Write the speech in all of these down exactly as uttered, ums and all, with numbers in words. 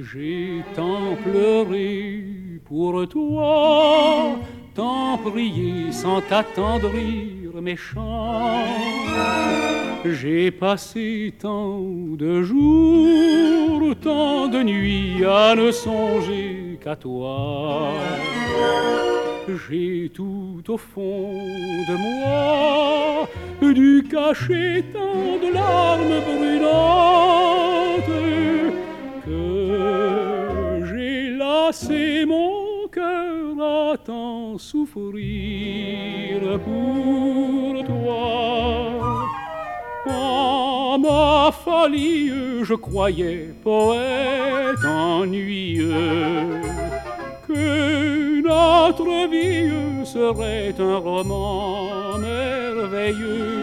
J'ai tant pleuré pour toi, tant prié sans t'attendrir mes chants. J'ai passé tant de jours, tant de nuits à ne songer qu'à toi. J'ai tout au fond de moi dû cacher tant de larmes brûlantes que j'ai lassé mon cœur à tant souffrir pour toi. En ma folie, je croyais poète ennuyeux que notre vie serait un roman merveilleux.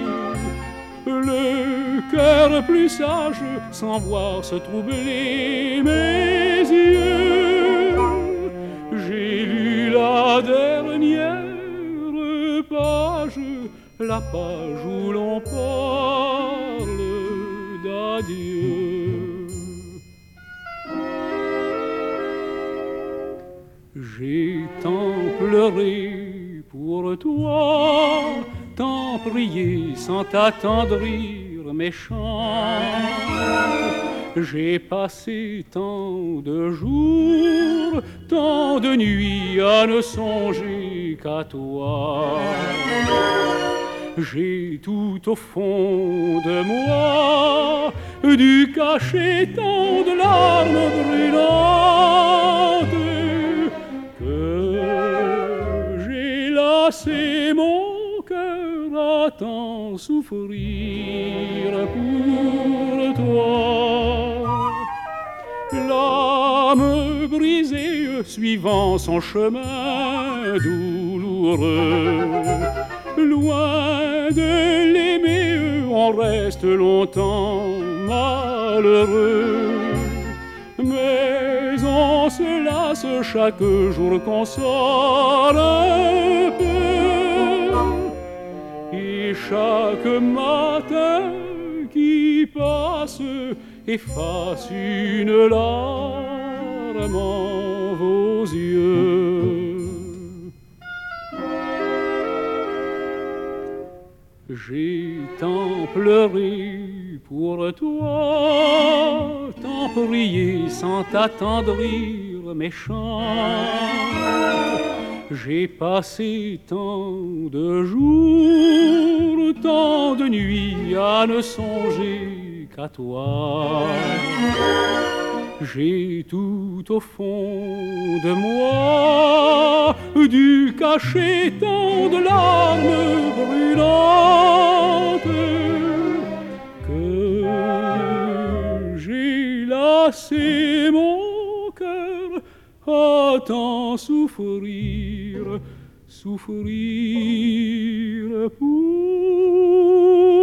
Le cœur plus sage, sans voir se troubler mes yeux, j'ai lu la dernière page, la page où l'on parle d'adieu. J'ai tant pleuré pour toi, tant prié sans t'attendrir mes chants. J'ai passé tant de jours, tant de nuits à ne songer qu'à toi. J'ai tout au fond de moi dû cacher tant de larmes brûlantes que j'ai lassé mon cœur à tant souffrir pour toi. L'âme brisée suivant son chemin douloureux, loin de l'aimer, on reste longtemps malheureux. Mais on se lasse chaque jour qu'on sort un peu, et chaque matin qui passe efface une larme en vos yeux. J'ai tant pleuré pour toi, tant prié sans t'attendrir mes chants. J'ai passé tant de jours, tant de nuits à ne songer qu'à toi. J'ai tout au fond de moi dû cacher tant de larmes brûlantes que j'ai lassé mon cœur à tant souffrir, souffrir pour